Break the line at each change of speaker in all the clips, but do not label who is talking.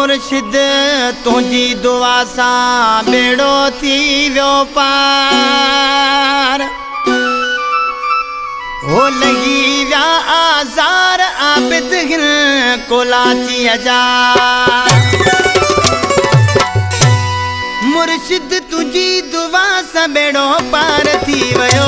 मुर्शिद तुझी दुआ सां बेड़ो थी वियो पार हो लगी विया आज़ार आबिद हिन कोलाची हजार मुर्शिद तुझी दुआ सां बेड़ो पार थी वियो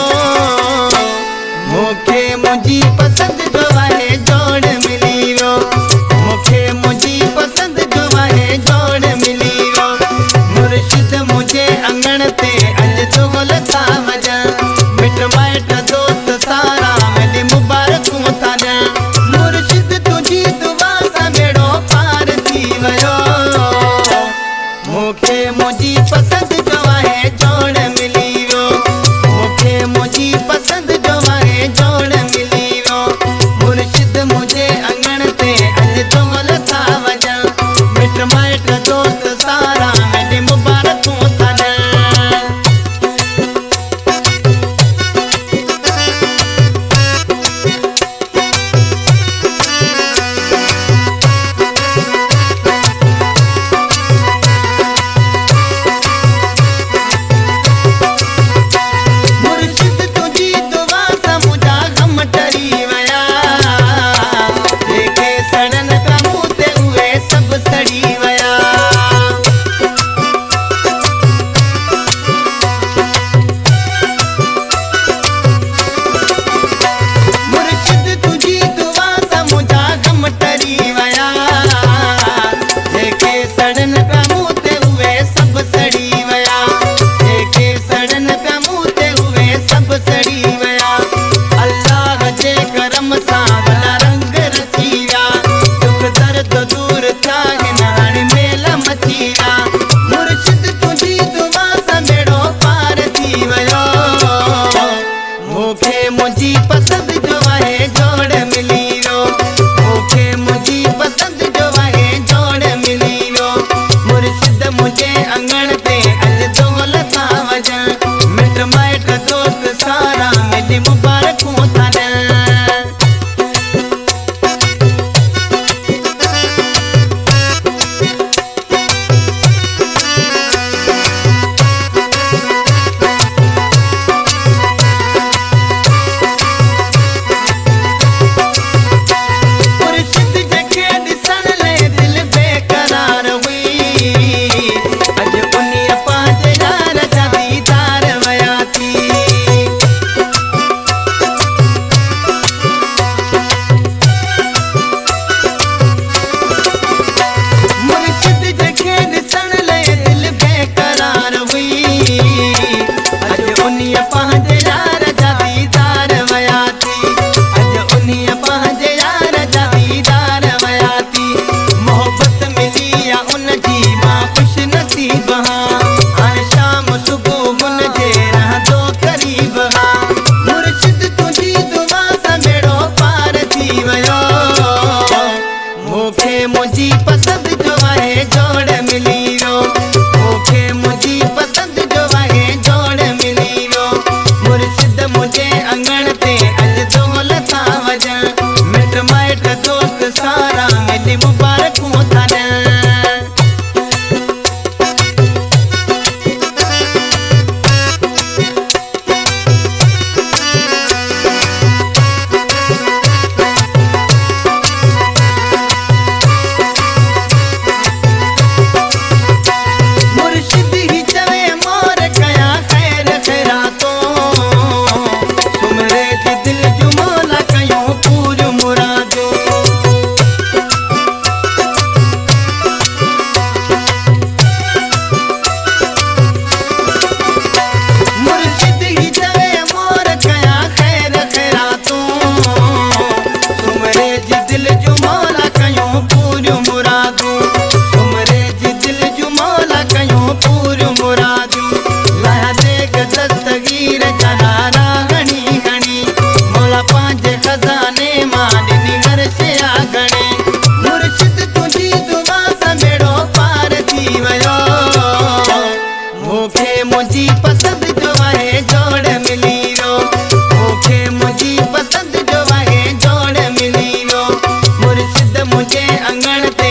मूंखे मुंहिंजी पसंद जो आहे जोड़ मिली वियो मूंखे मुंहिंजी पसंद जो आहे जोड़ मिली वियो मुर्शिद मुंहिंजे अंगण ते अॼु चुगल था वॼनि मिट माइट दोस्त सारा मिली मुबारकूं था ॾियनि मुर्शिद तुंहिंजी दुआ सां बेड़ो पार थी वियो मूंखे मुंहिंजी पसंद जो आहे जोड़ मिली वियो मूंखे मुंहिंजी पसंद जो आहे जोड़ मिली वियो मुर्शिद मुंहिंजे अंगण ते अॼु चुगल था वॼनि मिट माइट दोस्त सारा मिली मुबारकूं था ॾियनि मुंहिंजी पसंद जो आहे जोड़ मिली वियो मूंखे मुंहिंजी पसंद जो आहे जोड़ मिली वियो मुर्शिद मुंहिंजे अंगण ते अॼु चुगल था वॼनि मिट माइट दोस्त सारा मिली मुबारकूं था ॾियनि मुंहिंजी पसंद जो आहे जोड़ मिली वियो मूंखे मुंहिंजी पसंद जो आहे जोड़ मिली वियो मुर्शिद मुंहिंजे अंगण ते अॼु चुगल था वॼनि मिट माइट दोस्त सारा मिली मुबारकूं था ॾियनि मुंहिंजी पसंद जो आहे जोड़ मिली वियो मूंखे मुंहिंजी पसंद जो आहे जोड़ मिली वियो मुर्शिद मुंहिंजे अंगण ते